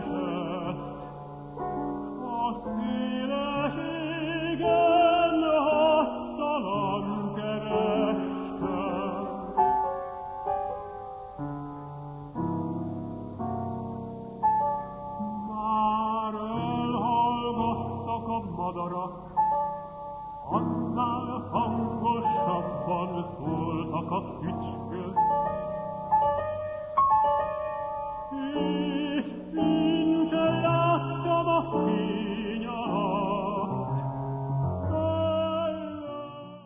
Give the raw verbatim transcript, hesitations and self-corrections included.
esett, a széles égen hasztalan kerestem. Már elhallgattak a madarak, annál hangosabban szóltak a fücskök, és szív